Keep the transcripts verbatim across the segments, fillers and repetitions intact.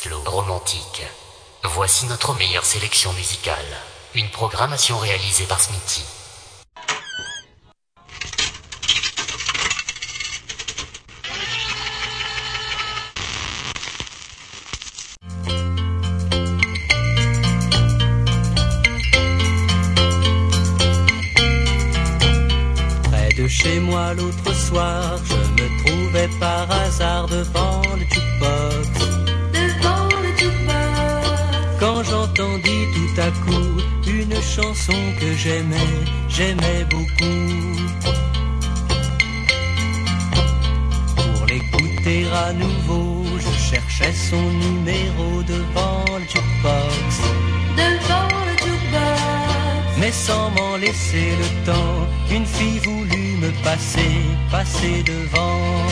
slow romantique. Voici notre meilleure sélection musicale. Une programmation réalisée par Smithy. Chez moi l'autre soir, je me trouvais par hasard devant le jukebox. Devant le jukebox. Quand j'entendis tout à coup une chanson que j'aimais, j'aimais beaucoup. Pour l'écouter à nouveau, je cherchais son numéro devant le jukebox. Devant le jukebox. Mais sans m'en laisser le temps, une fille voulut me passer, passer devant.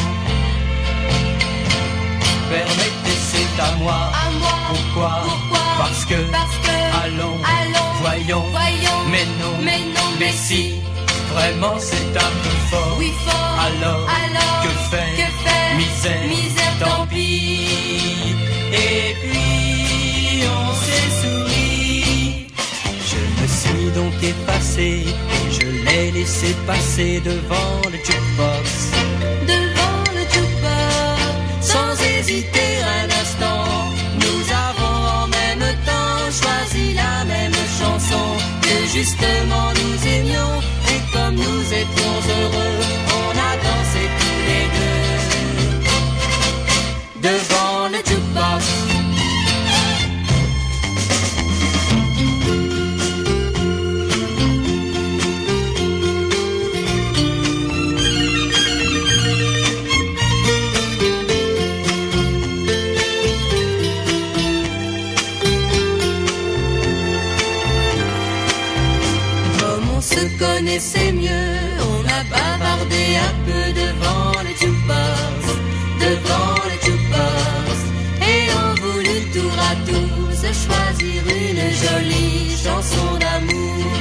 Permettez, c'est à moi. À moi. Pourquoi? Pourquoi? Parce que. Parce que. Allons. Allons. Voyons. Voyons. Mais non. Mais non. Mais si. Vraiment, c'est un peu fort. Oui, fort. Alors. Alors. Que faire? Que faire? Misère. Misère. Tant pis. Et puis, on s'est souri. Je me suis donc effacé et je l'ai laissé passer devant le jukebox. Devant le jukebox. Sans hésiter un instant, nous avons en même temps choisi la même chanson que justement nous aimions. Et comme nous étions heureux, on a dansé tous les deux devant le jukebox. Connaissait mieux, on a bavardé un peu devant le jukebox, devant le jukebox, et on voulut tour à tour se choisir une jolie chanson d'amour.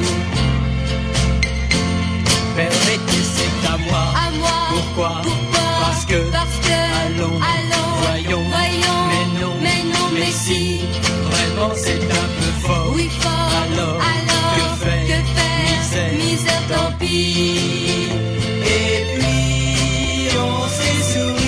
Permettez, c'est à moi. À moi. Pourquoi? Pourquoi? Parce que. Parce que. Allons. Allons. Voyons. Voyons. Mais non. Mais non. Mais, mais si. Vraiment, c'est un peu fort. Oui, fort. Alors. Alors. Que faire? Que faire? Misère. Misère. Tant pis. Et puis, on s'est souri.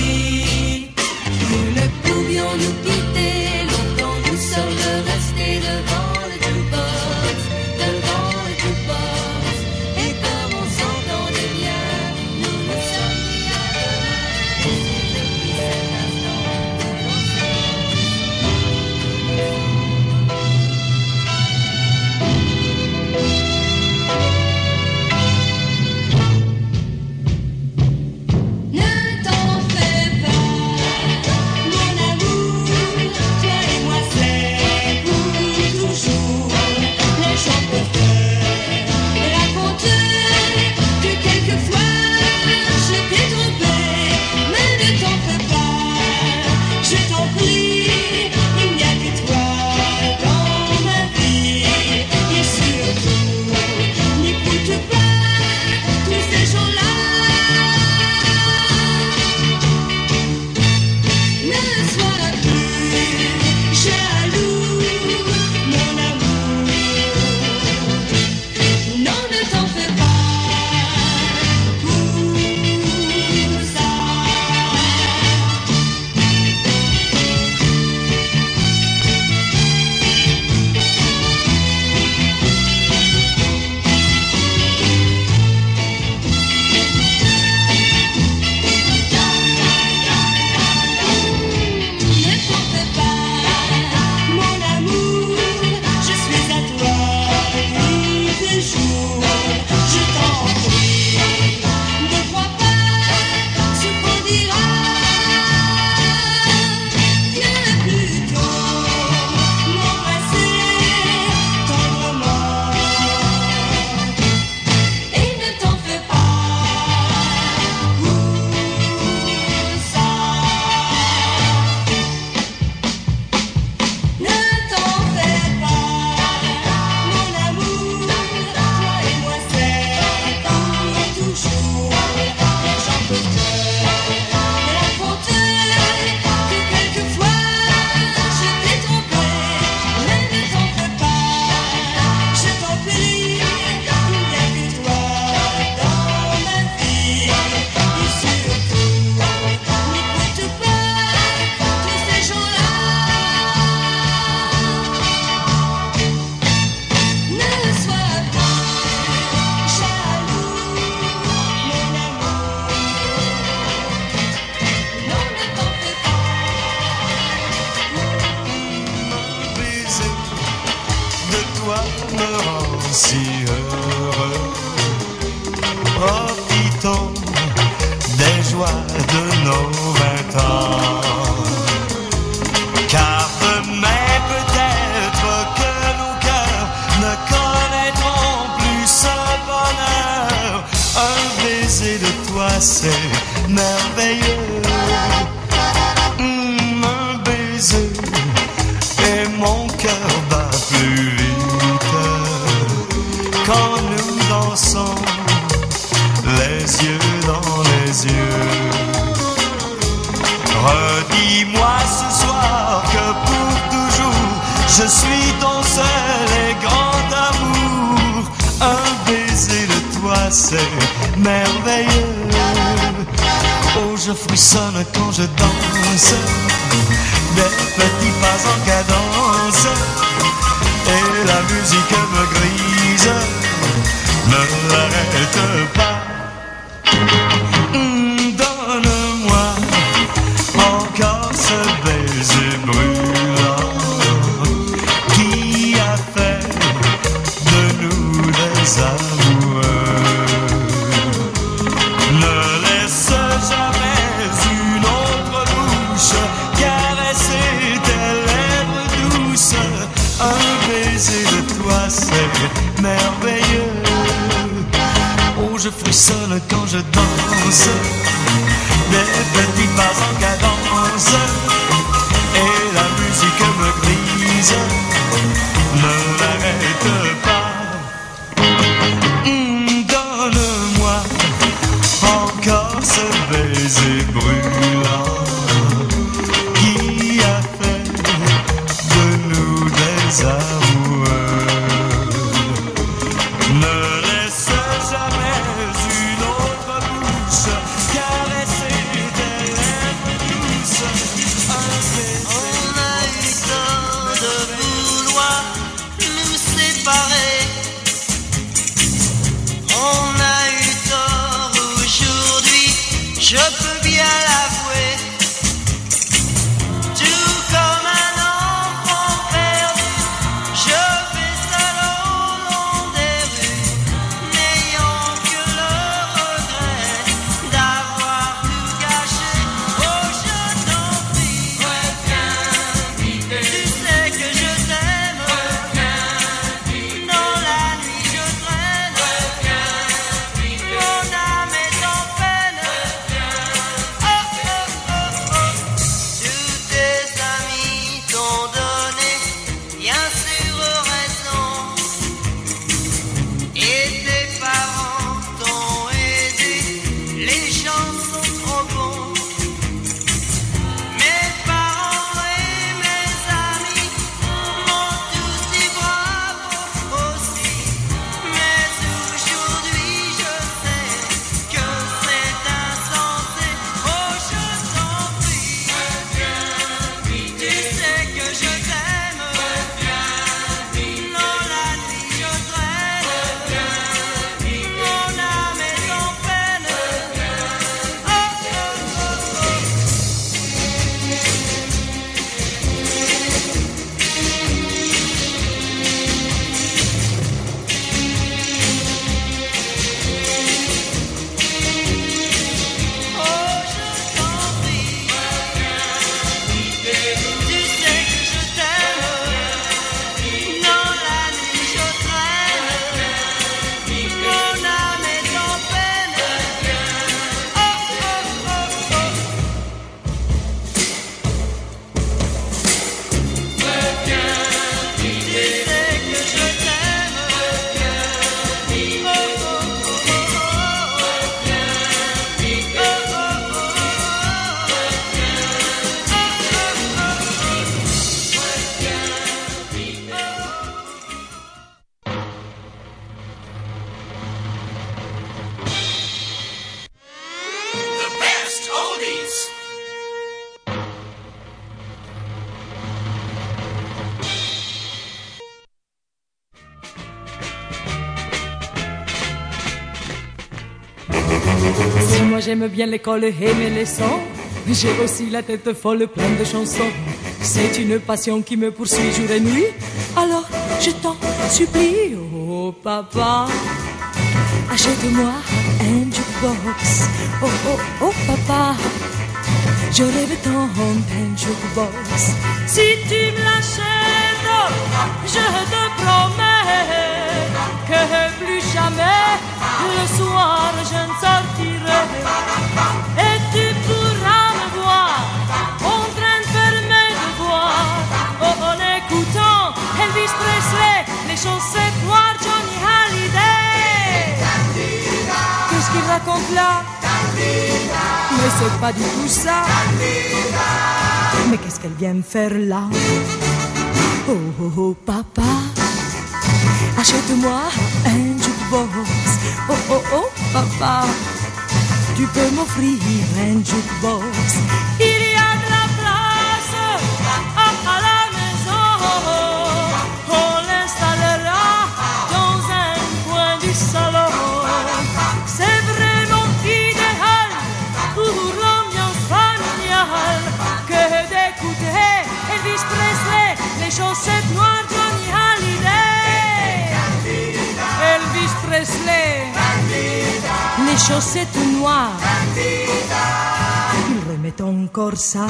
me rend si heureux. Profitons des joies de nos vingt ans, car demain peut-être que nos cœurs ne connaîtront plus ce bonheur. Un baiser de toi c'est merveilleux, mmh, un baiser et mon cœur bat plus vite quand nous dansons les yeux dans les yeux. Redis-moi ce soir que pour toujours je suis ton seul et grand amour. Un baiser de toi c'est merveilleux. Oh, je frissonne quand je danse, des petits pas en cadence, et la musique me grise, ne l'arrête pas. Mmh, donne-moi encore ce baiser brûlant qui a fait de nous des amoureux. Ne laisse jamais une autre bouche caresser tes lèvres douces. Un baiser de toi c'est merveilleux. Oh, je frissonne quand je danse, des petits pas en cadence, et la musique me grise, ne l'arrête pas. Mmh, donne-moi encore ce baiser brûlant qui a fait de nous des amoureux. Ne laisse jamais une autre bouche caresser tes lèvres douces. Un baiser. On a eu tort de vouloir nous séparer. On a eu tort aujourd'hui, je peux bien l'avouer. Tout comme un enfant perdu, je vais seul au long des rues, n'ayant que le regret d'avoir tout gâché. Oh, je t'en prie, reviens vite. Tu sais que je t'aime, reviens vite. Dans la nuit je traîne, reviens vite. Mon âme est en peine, reviens. Oh, oh, oh, oh. Tous tes amis t'ont donné bien sûr raison, et tes parents t'ont aidé, les gens sont trop bons. Mes parents et mes amis m'ont tous dit bravo aussi. Mais aujourd'hui je sais que c'est insensé. Oh, je t'en prie, reviens vite. Tu sais que je t'aime, reviens vite. Dans la nuit je traîne, reviens vite. Mon âme est en peine, reviens. Oh, oh, oh, oh. Oh, je t'en prie, reviens vite. Tu sais que je t'aime, dans la nuit je traîne, mon âme est en peine, oh, oh, oh, oh. Reviens vite. Tu sais que je t'aime, reviens vite. Oh, oh, oh, oh, oh. Reviens vite. Oh, oh, oh, oh, oh. Reviens. Oh, The best oldies. Si moi j'aime bien l'école et mes leçons, j'ai aussi la tête folle pleine de chansons. C'est une passion qui me poursuit jour et nuit. Alors je t'en supplie, oh papa, achète-moi un jukebox. Oh oh oh papa, je rêve tant d'un jukebox. Si tu me l'achètes, je te promets que plus jamais le soir je ne sortirai. Et tu pourras me voir en train de faire mes devoirs, oh, en écoutant Elvis Presley, les chaussettes noires, Johnny Hallyday. Qu'est-ce qu'il raconte là? Mais c'est pas du tout ça. Mais qu'est-ce qu'elle vient me faire là? Oh oh oh papa, achète-moi un jukebox. Oh oh oh papa, tu peux m'offrir un jukebox. Il y a de la place à, à la maison. On l'installera dans un coin du salon. C'est vraiment idéal pour l'ambiance familiale que d'écouter Elvis Presley, les chaussettes noires, Johnny Hallyday. Elvis Presley, les chaussettes noires, il remet encore ça.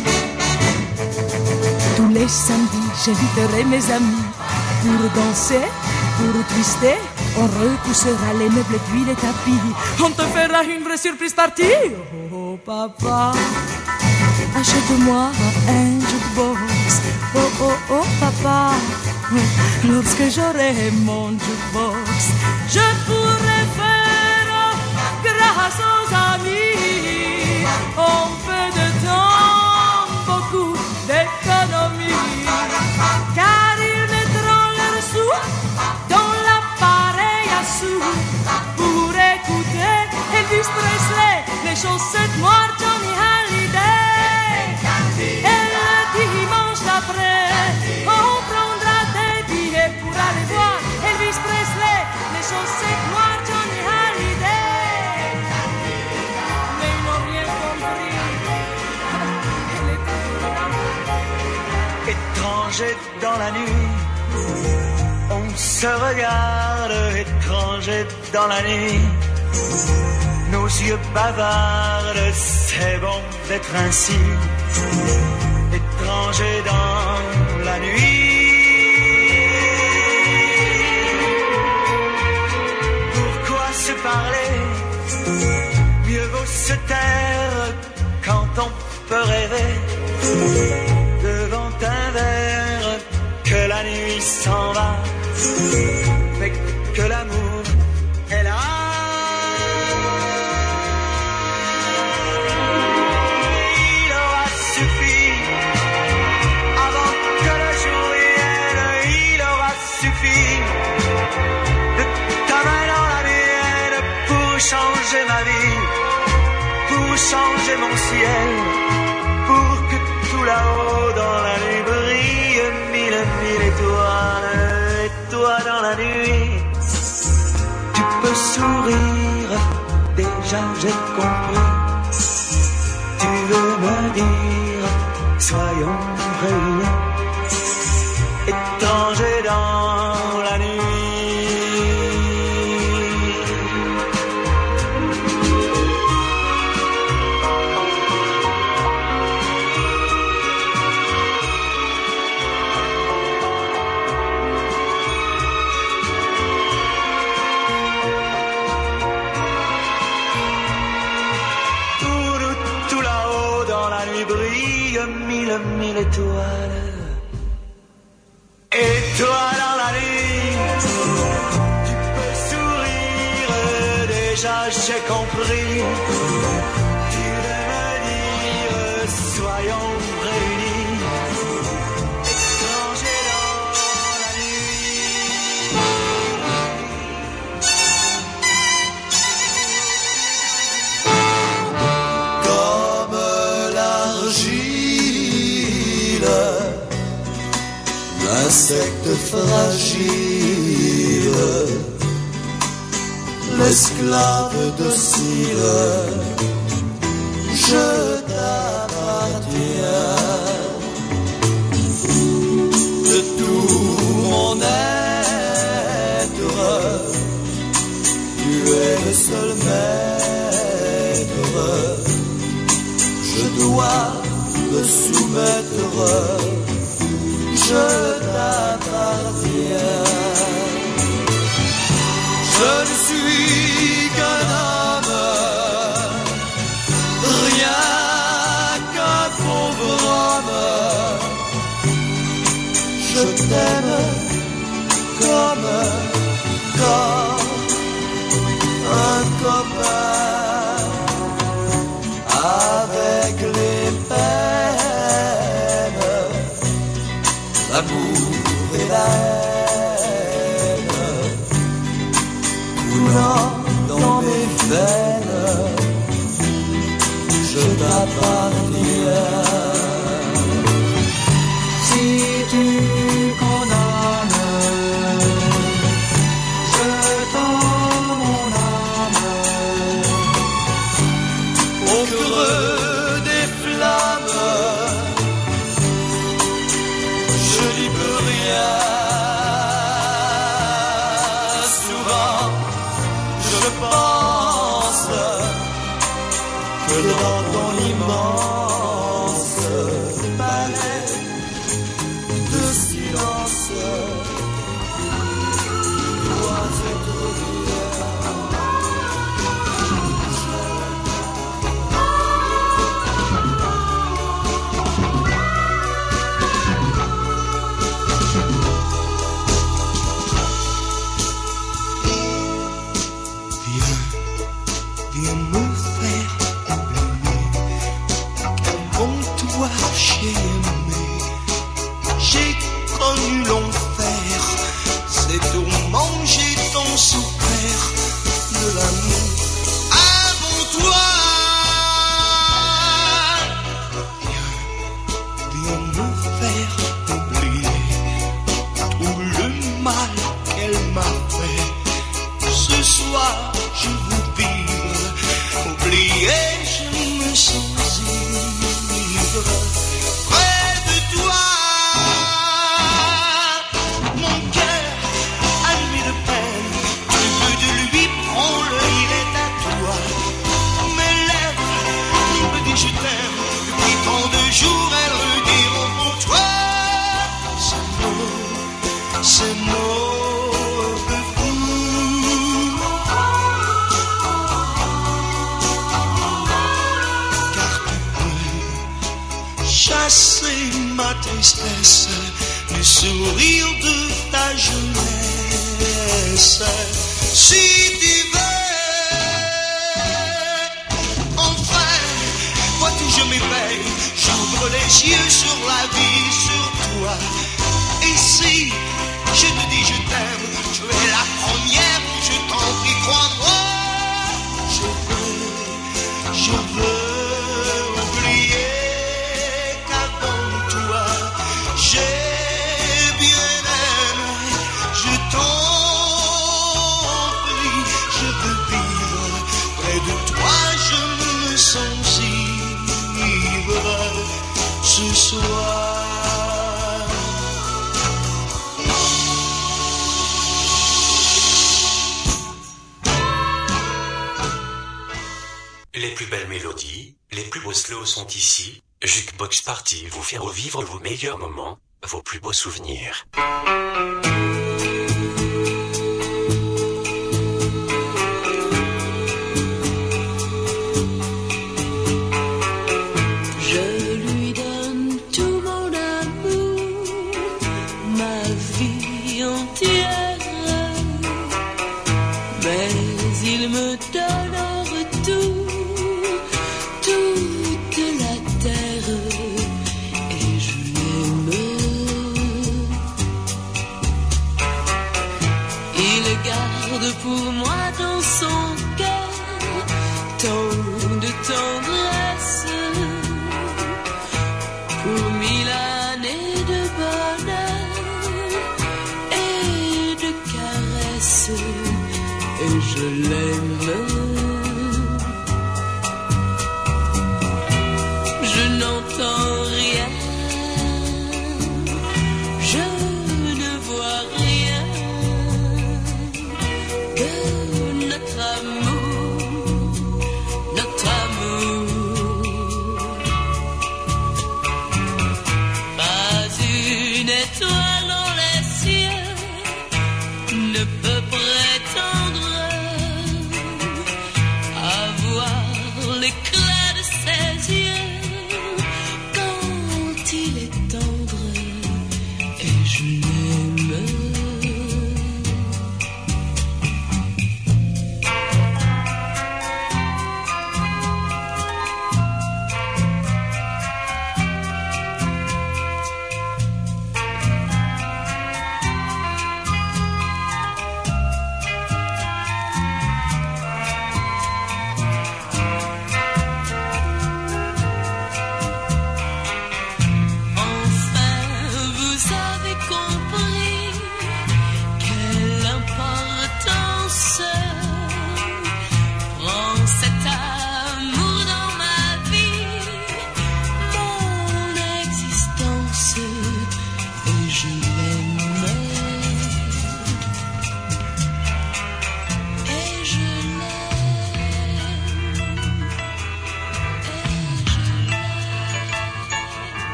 Tous les samedis, j'inviterai mes amis pour danser, pour twister. On repoussera les meubles puis les tapis. On te fera une vraie surprise party. Oh, oh papa, achète-moi un jukebox. Oh oh oh papa, lorsque j'aurai mon jukebox, je pourrai faire grâce aux amis en peu de temps beaucoup d'économies, car ils mettront leurs sous dans l'appareil à sous pour écouter Elvis Presley, les chaussettes noires, Johnny Hallyday. Et le dimanche d'après, on prendra des billets pour aller voir Elvis Presley, les chaussettes noires, Johnny Hallyday. Mais ils n'ont rien compris. Elle était étranger dans la nuit, on se regarde, étranger dans la nuit. Nos yeux bavardent, c'est bon d'être ainsi, étranger dans la nuit. Pourquoi se parler? Mieux vaut se taire quand on peut rêver devant un verre que la nuit s'en va, mais que l'amour est là. Il aura suffi, avant que le jour vienne, il aura suffi de ta main dans la mienne pour changer ma vie, pour changer mon ciel, pour que tout là-haut dans la nuit brille mille, mille étoiles. Et toi dans la nuit, tu peux sourire, déjà j'ai compris. Tu veux me dire, soyons réunis, étrangers dans la nuit. Mille, mille étoiles. Et toi dans la nuit, tu peux sourire, déjà j'ai compris. Tu veux me dire, soyons réunis, étrangers dans la nuit. Comme l'argile, l'insecte fragile, l'esclave docile, je t'appartiens. De tout mon être te soumettre, je t'appartiens. Je ne suis qu'un homme, rien qu'un pauvre homme. Je t'aime comme, comme un copain. Avec les peines, l'amour et la haine coulant dans mes veines, je t'appartiens. Si tu condamnes, je donne mon âme au creux des flammes, je n'y peux rien. Souvent, je pense que dans ton immense palais de silence, dois être bien. Viens me faire aimer, avant toi j'ai aimé, j'ai connu l'enfer, c'est tourment j'ai tant souffert de l'amour avant toi. Viens, viens me faire oublier tout le mal qu'elle m'a fait. Ce soir je veux vivre, oublier, je me sens ivre. Près de toi, mon cœur admis de peine, le peu de lui prends-le, il est à toi. Mes lèvres me disent je t'aime, depuis tant de jours elles rediront pour toi. Ces mots, ces mots de chasser ma tristesse du sourire de ta jeunesse. Si tu veux, enfin, vois-tu je m'éveille, j'ouvre les yeux sur la vie, sur toi. Et si je te dis je t'aime, tu es la première, je t'en prie, crois-moi. Je veux, je veux oublier j'ai bien aimé, je t'en prie, je veux vivre près de toi, je me sens ivre ce soir. Les plus belles mélodies, les plus beaux slows sont ici. Jukebox Party vous fait revivre vos meilleurs moments, vos plus beaux souvenirs. Je lui donne tout mon amour, ma vie entière, mais il me donne en retour toute la terre. Garde pour moi dans son cœur tant de tendresse, pour mille années de bonheur et de caresses, et je l'aime. Je n'entends rien, je ne vois rien de notre amour, notre amour.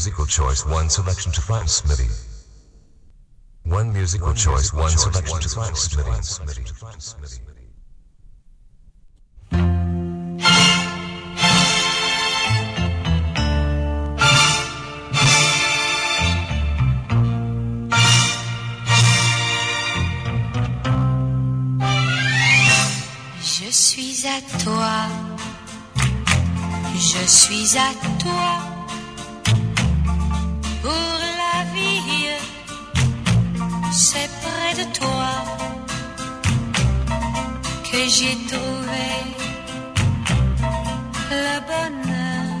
musical choice, one selection to Frank Smithy. One musical one choice, musical one choice, selection one to Frank Smithy. Je suis à toi, je suis à toi, pour la vie, c'est près de toi que j'ai trouvé le bonheur,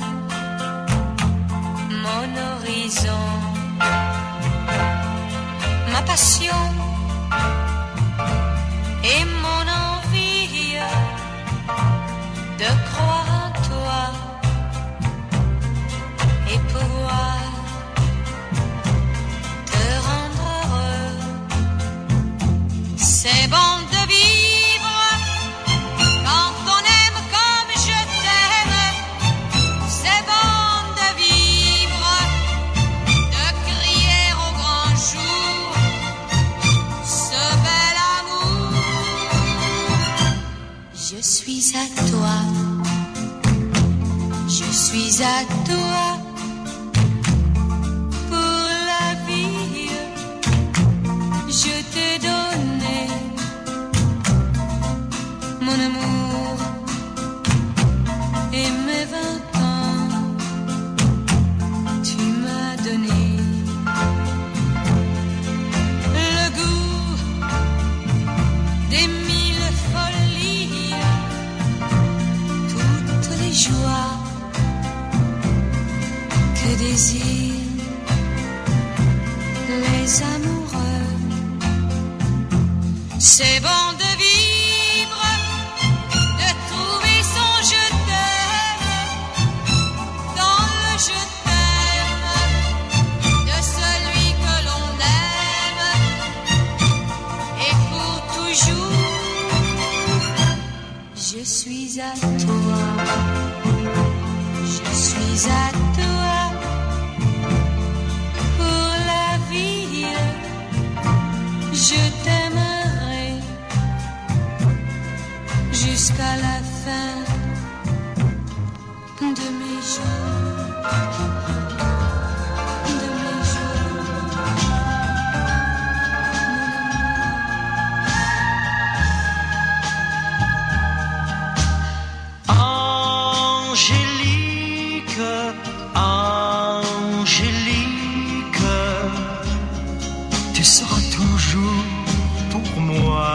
mon horizon, ma passion et mon envie de croire en toi et pouvoir te rendre heureux. C'est bon de vivre quand on aime comme je t'aime. C'est bon de vivre, de crier au grand jour ce bel amour. Je suis à toi, je suis à toi, pour la vie, je t'ai donné mon amour et mes vingt ans, tu m'as donné le goût des mille folies, toutes les joies que désirent les amoureux. C'est bon de vivre, de trouver son je t'aime dans le je t'aime de celui que l'on aime et pour toujours. Je suis à toi, je suis à toi, pour la vie, je t'aimerai jusqu'à la fin de mes jours, de mes jours. Angélique, Angélique, tu seras toujours pour moi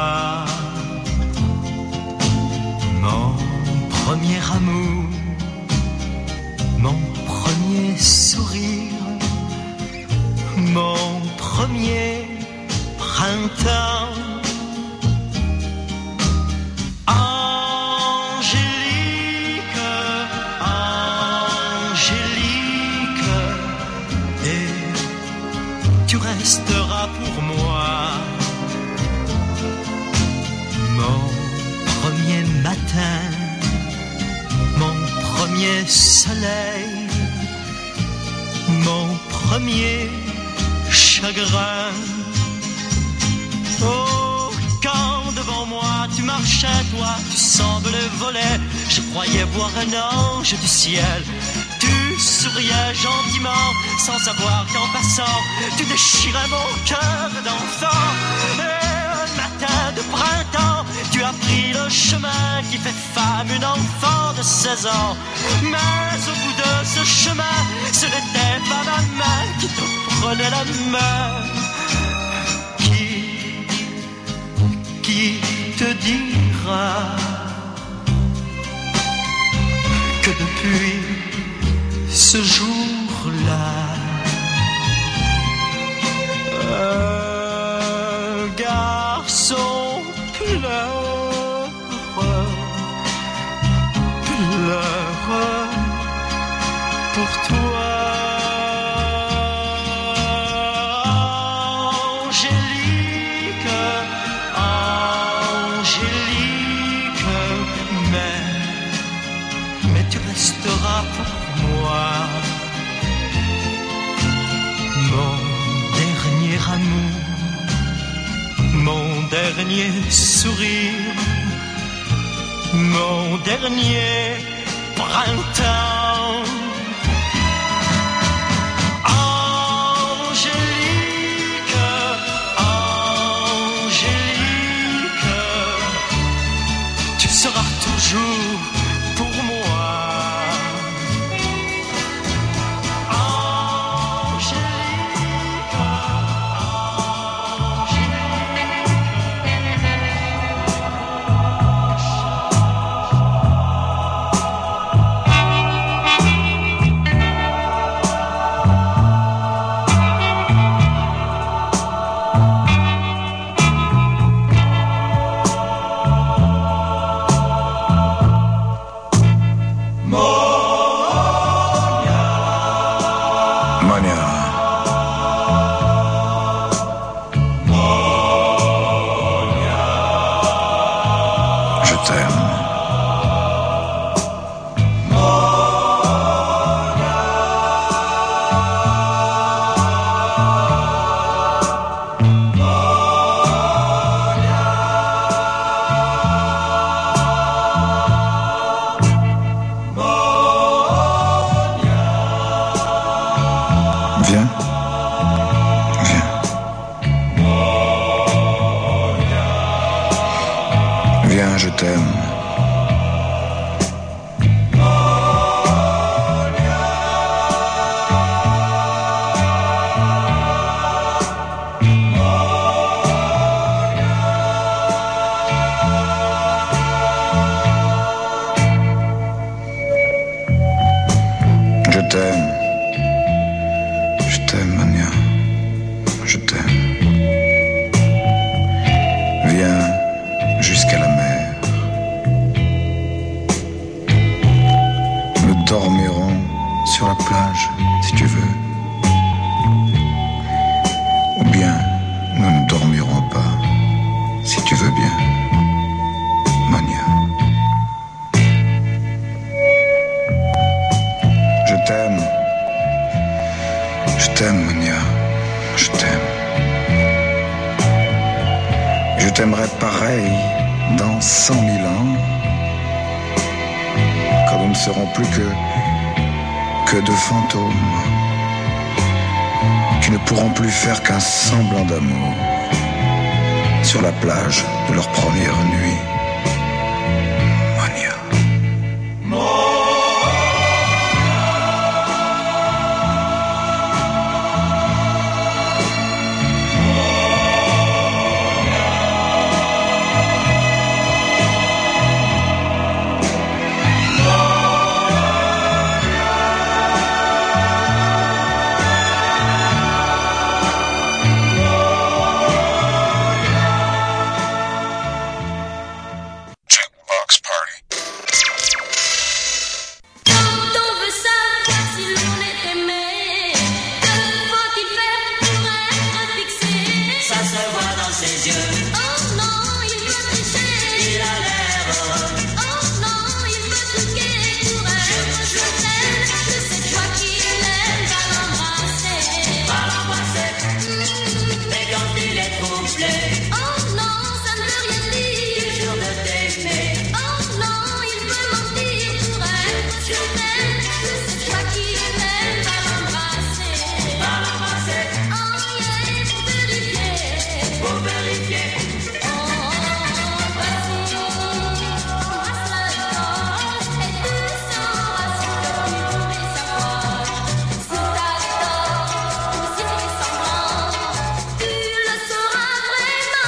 mon premier amour, mon premier sourire, mon premier printemps. Angélique, Angélique, et tu resteras pour moi mon premier matin, mon premier soleil, mon premier chagrin. Oh, quand devant moi tu marchais, toi, tu semblais voler, je croyais voir un ange du ciel. Tu souriais gentiment, sans savoir qu'en passant, tu déchirais mon cœur d'enfant. Et un matin de printemps, tu as pris le chemin qui fait femme une enfant de seize ans. Mais au bout de ce chemin, ce n'était pas ma main qui te prenait la main. Qui, qui te dira que depuis ce jour-là, un garçon pleure, pleure pour toi. Angélique, Angélique, mais, mais tu resteras pour moi dernier sourire, mon dernier printemps. Angélique, Angélique, tu seras toujours pour moi. Sur la plage de leur première nuit. Monia. Tu le sauras vraiment.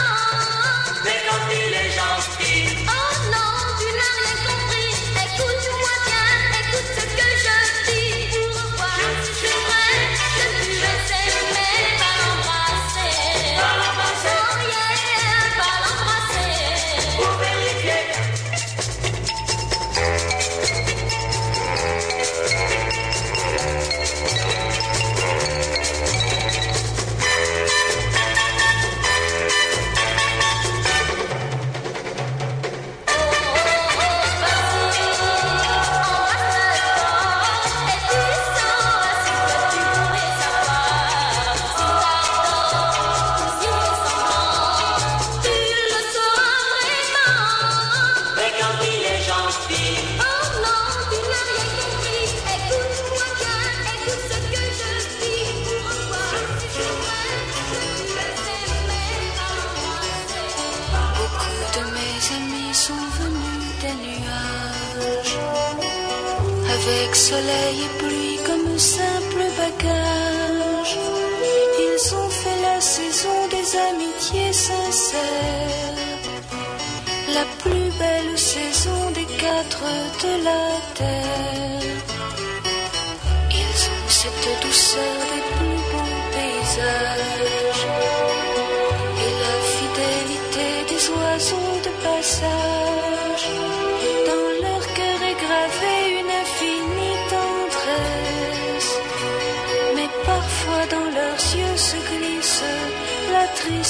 des nuages, avec soleil et pluie comme simple bagage. Ils ont fait la saison des amitiés sincères, la plus belle saison des quatre de la terre. Ils ont cette douceur des plus beaux paysages et la fidélité des oiseaux de passage. Dans leur cœur est gravée une infinie tendresse, mais parfois dans leurs yeux se glisse la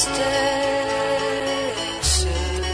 tristesse.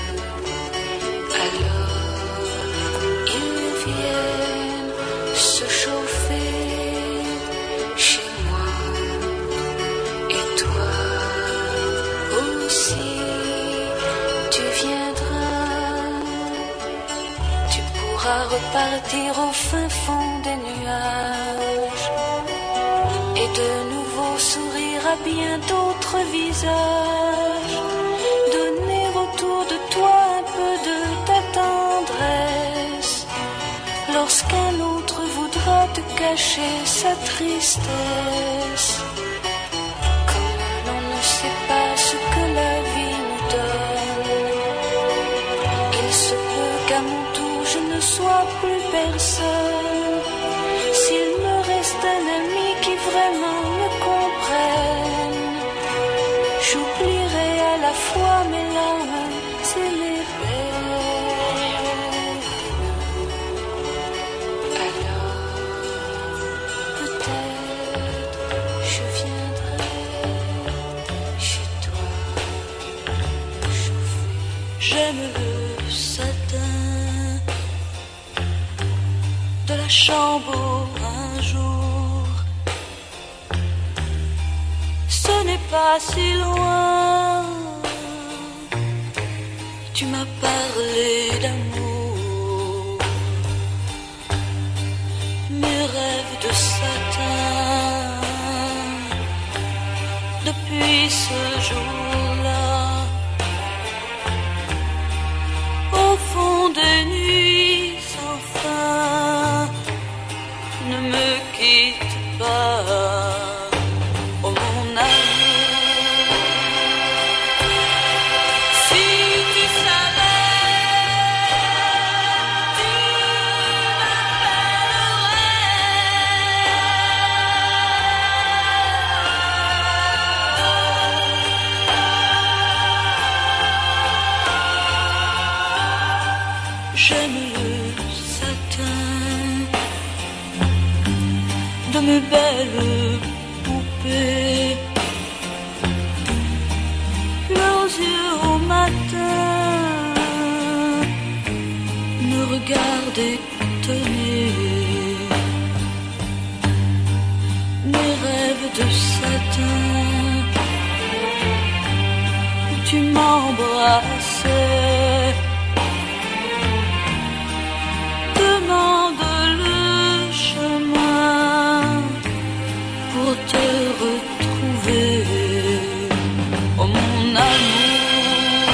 Alors ils viennent se chauffer chez moi, et toi aussi tu viendras. Tu pourras repartir au fin fond des nuages et de nouveau sourire à bien d'autres visages, donner autour de toi un peu de ta tendresse lorsqu'un autre voudra te cacher sa tristesse. Comme l'on ne sait pas ce que la vie nous donne, il se peut qu'à mon tour je ne sois plus personne. S'il me reste un ami qui vraiment me comprenne, j'oublierai à la fois mes larmes et les peines. Alors, peut-être je viendrai chez toi chauffer. J'aime le satin de la chambre un jour. Ce n'est pas si loin. Tu m'as parlé d'amour, mes rêves de satin. Depuis ce jour-là, au fond des nuits sans fin, ne me quitte pas, oh mon amour. Si tu savais, tu m'appellerais. J'aime le satin de mes belles poupées, leurs yeux au matin me regardent étonnés. Mes rêves de satin où tu m'embrassais, demande le chemin pour te retrouver, oh mon amour.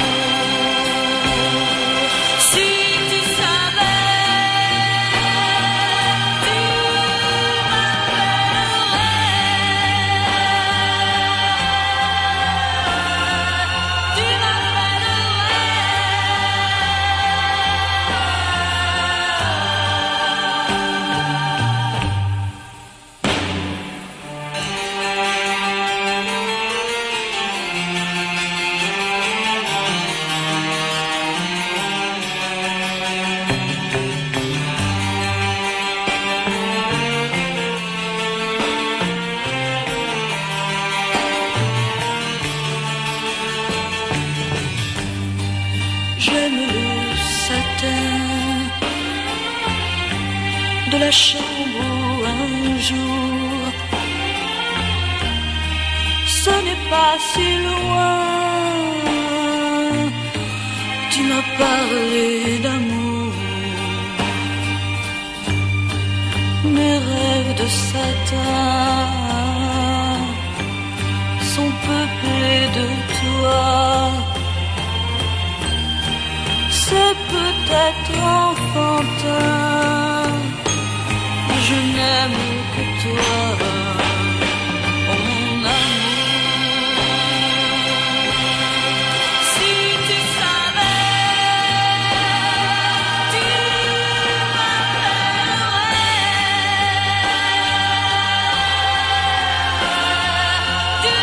Si tu savais, tu m'appellerais, tu J'aime le satin de la chambre où un jour, ce n'est pas si loin, tu m'as parlé d'amour. Mes rêves de satin sont peuplés de toi. C'est peut-être enfantin, je n'aime que toi, oh mon amour. Si tu savais, tu m'appellerais, tu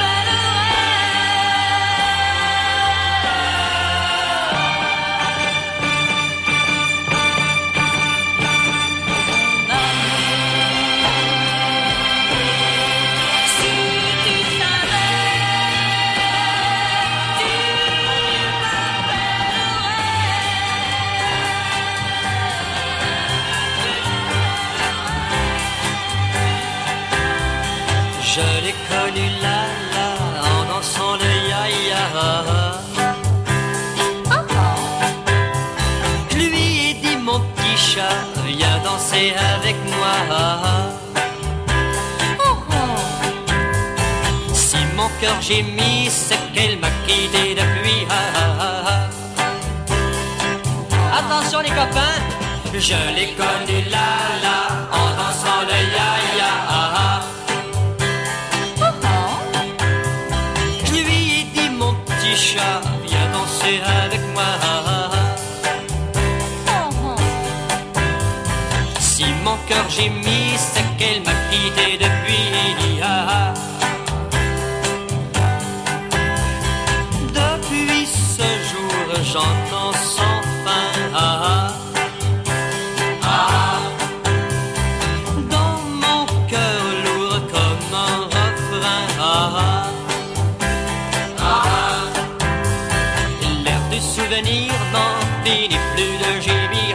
Je l'ai connu là, là, en dansant le ya-ya. Je lui ai dit, mon petit chat, viens danser avec moi. Si mon cœur gémit, c'est qu'elle m'a quitté depuis. Attention les copains, je l'ai connu là, là, en dansant le ya-ya. Chat, viens danser avec moi. Si mon cœur gémit, c'est qu'elle m'a quitté depuis. Depuis ce jour, j'entends sans fin. Dans mon cœur lourd comme un refrain. Souvenir n'en finit plus de gémir.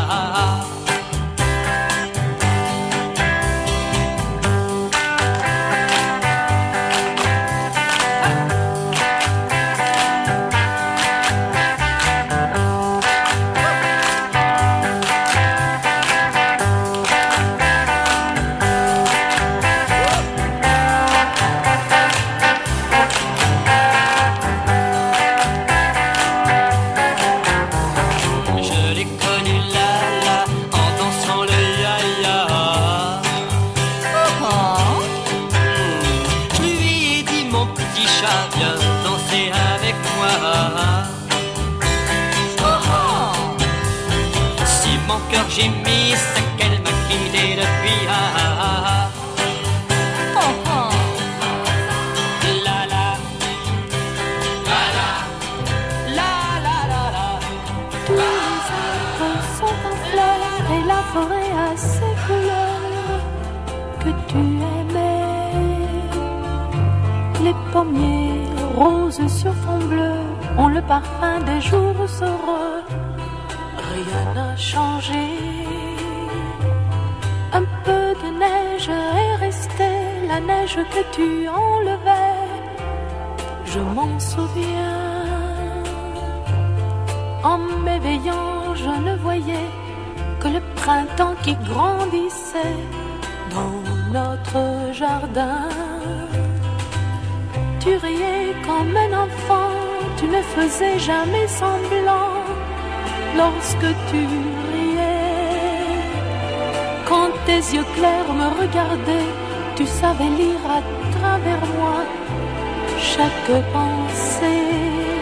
J'ai mis ce qu'elle m'a quitté depuis. Ah, ah, ah. Oh, oh. La la la la la la la la. Tous les arbres sont en fleurs et la forêt a ses couleurs que tu aimais. Les pommiers roses sur fond bleu ont le parfum des jours heureux. Rien n'a changé. Un peu de neige est resté, la neige que tu enlevais. Je m'en souviens. En m'éveillant, je ne voyais que le printemps qui grandissait dans notre jardin. Tu riais comme un enfant, tu ne faisais jamais semblant. Lorsque tu riais, quand tes yeux clairs me regardaient, tu savais lire à travers moi chaque pensée.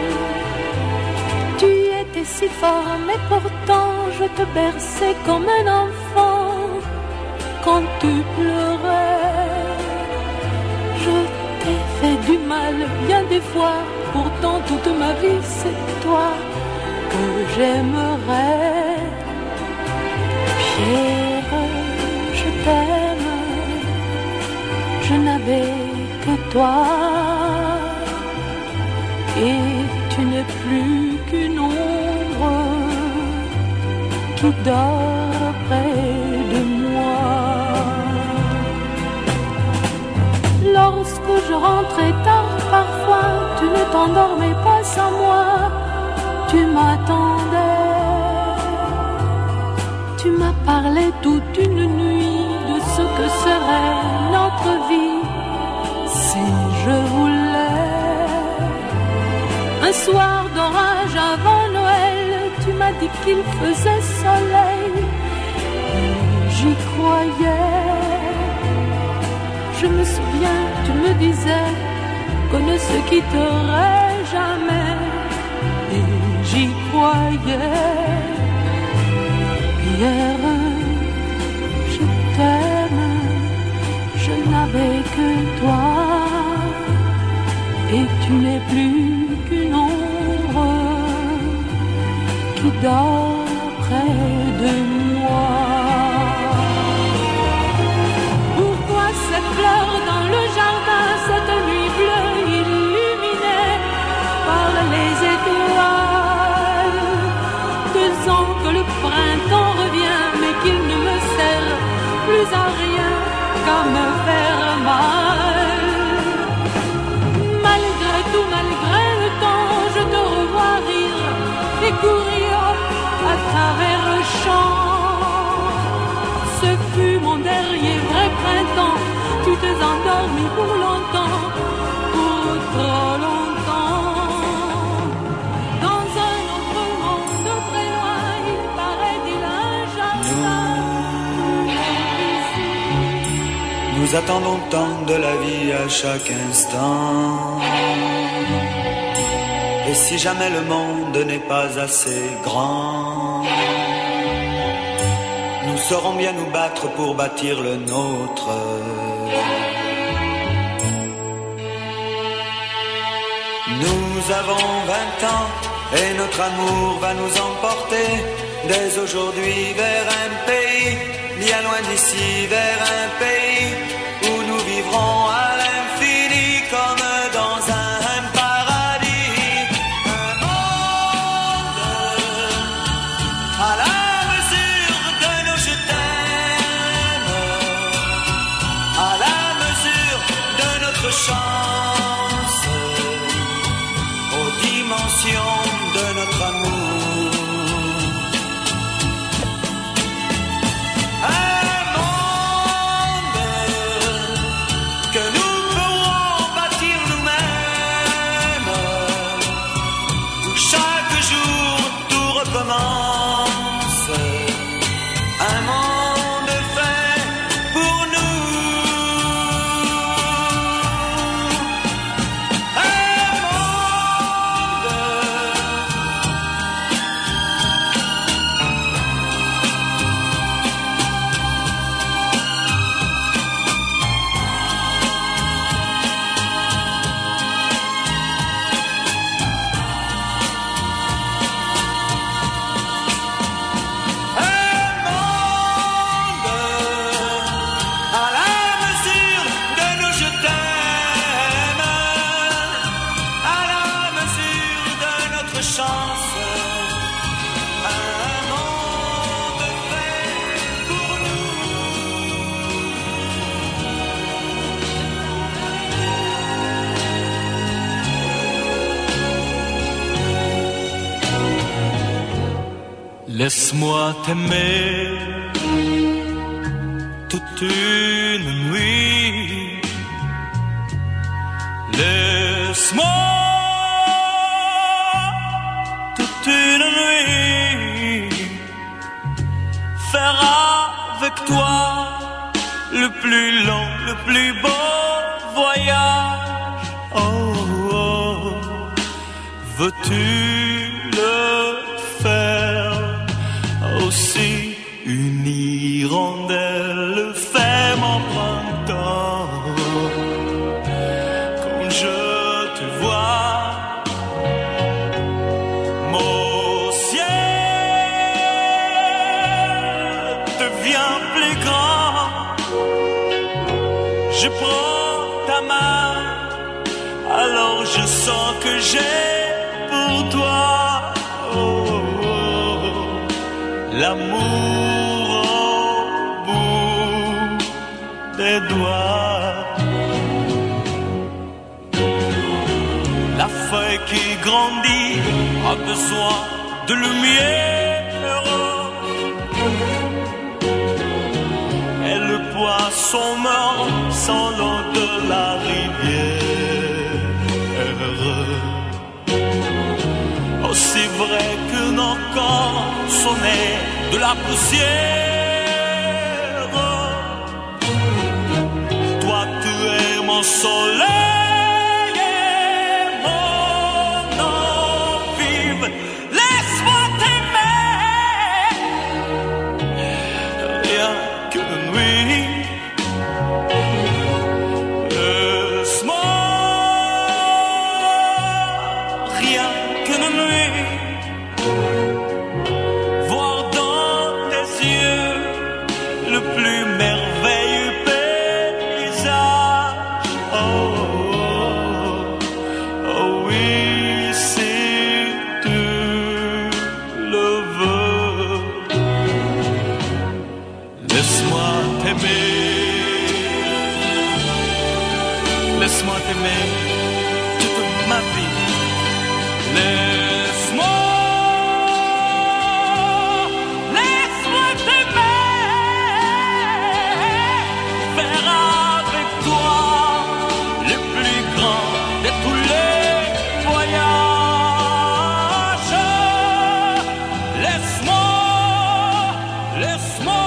Tu étais si fort, mais pourtant je te berçais comme un enfant. Quand tu pleurais, je t'ai fait du mal bien des fois. Pourtant toute ma vie c'est toi que j'aimerais. Pierre, je t'aime, je n'avais que toi. Et tu n'es plus qu'une ombre qui dort près de moi. Lorsque je rentrais tard parfois, tu ne t'endormais pas sans moi. Tu m'attendais, tu m'as parlé toute une nuit de ce que serait notre vie si je voulais. Un soir d'orage avant Noël, tu m'as dit qu'il faisait soleil. Et j'y croyais. Je me souviens, tu me disais qu'on ne se quitterait jamais. Et j'y croyais. Pierre, je t'aime, je n'avais que toi. Et tu n'es plus qu'une ombre qui dort près de moi. Pourquoi ces fleurs dans le jardin, cette nuit bleue illuminée par les étoiles? Deux ans que le printemps revient, mais qu'il ne me sert plus à rien qu'à me faire mal. Malgré tout, malgré le temps, je te revois rire et courir à travers le champ. Ce fut mon dernier vrai printemps. Tu t'es endormi pour longtemps, pour trop longtemps. Dans un autre monde très loin, il paraît qu'il a un jardin. Nous attendons tant de la vie à chaque instant. Et si jamais le monde n'est pas assez grand, nous saurons bien nous battre pour bâtir le nôtre. Nous avons vingt ans et notre amour va nous emporter dès aujourd'hui vers un pays bien loin d'ici, vers un pays où nous vivrons à l'infini comme dans un paradis. Un monde à la mesure de nos je t'aime, à la mesure de notre chance, aux dimensions de notre amour. Un monde fait pour nous. Un monde. Laisse-moi t'aimer toute une nuit. Laisse-moi toute une nuit faire avec toi le plus long, le plus beau voyage. Oh, oh. Veux-tu le faire aussi? Une hirondelle fait mon printemps. Quand je te vois, mon ciel devient plus grand. Je prends ta main, alors je sens que j'ai pour toi oh, oh, l'amour au bout des doigts. La feuille qui grandit a besoin de lumière. Et le poisson meurt sans l'eau de la rivière. Aussi vrai que nos encore sonner de la poussière. Toi tu es mon soleil et mon eau vive. Laisse-moi t'aimer, rien qu'une nuit. Laisse-moi, rien qu'une nuit, voir dans tes yeux le plus merveilleux paysage. Oh, oh, oh oui, si tu le veux. Laisse-moi t'aimer, laisse-moi t'aimer toute ma vie. Laisse-moi, laisse-moi t'aimer, faire avec toi le plus grand de tous les voyages. Laisse-moi, laisse-moi